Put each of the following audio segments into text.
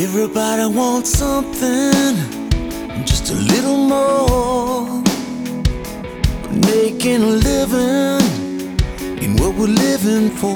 Everybody wants something, just a little more. Making a living in what we're living for.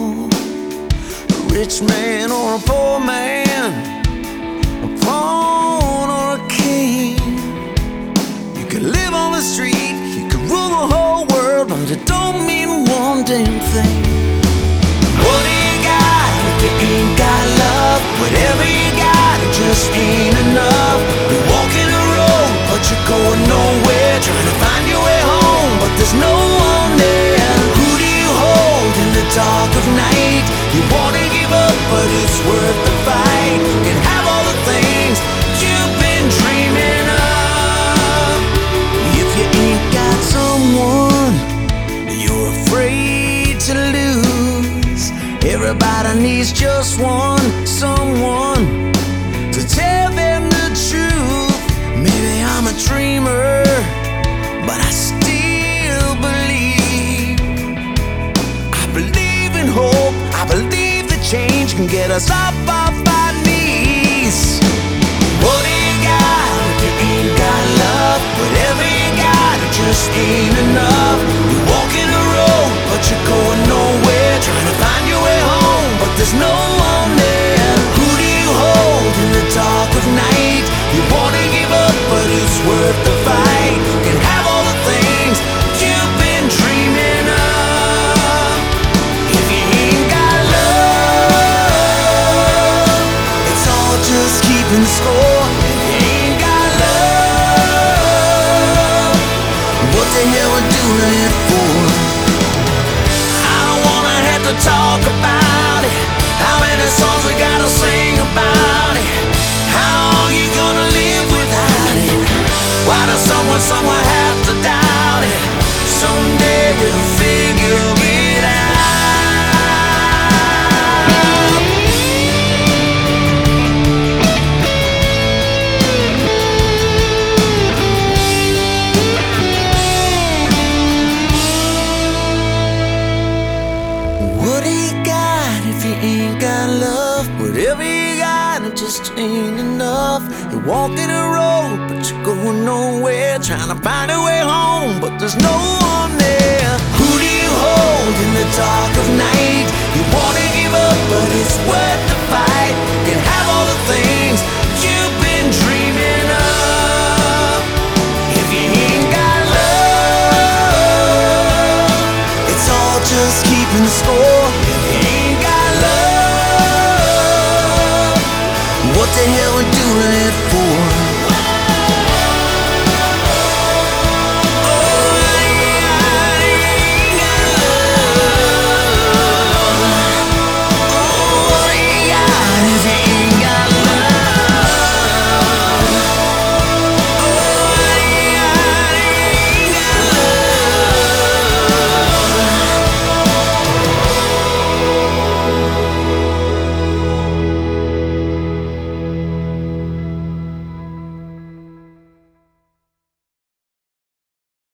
A rich man or a poor man, a pawn or a king. You can live on the street, you can rule the whole world, but it don't mean one damn thing. What do you got if you ain't got love? Whatever you got, it just ain't enough. You're walking a road, but you're going nowhere, trying to find your way home, but there's no one there. Who do you hold in the dark of night? You wanna give up, but it's worth the fight. You can have all the things you've been dreaming of. If you ain't got someone you're afraid to lose, everybody needs just one, someone to tell them the truth. Maybe I'm a dreamer, but I still believe. I believe in hope, I believe that change can get us up off our knees. What do you got if you ain't got love? Whatever you got, it just ain't enough. You're walking a road, but you're going nowhere, trying to find your way home, but there's no one there. Who do you hold in the dark of night? You wanna give up, but it's worth the fight. You can have all the things you've been dreaming of. If you ain't got love, it's all just keeping score. If you ain't got love, what the hell we doing it for? I don't wanna have to talk about it. How many songs we gotta sing about it? How long you gonna live without it? Why does someone somewhere have to doubt it? Someday we'll figure it out. What do you got if you ain't got love? Whatever you got, it just ain't enough. You're walking a road, but you're going nowhere, trying to find a way home, but there's no one there. Who do you hold in the dark of night? You wanna give up, but it's worth the fight. You can have all the things you've been dreaming of. If you ain't got love, it's all just keeping score. If you ain't got love, what the hell we doing it for?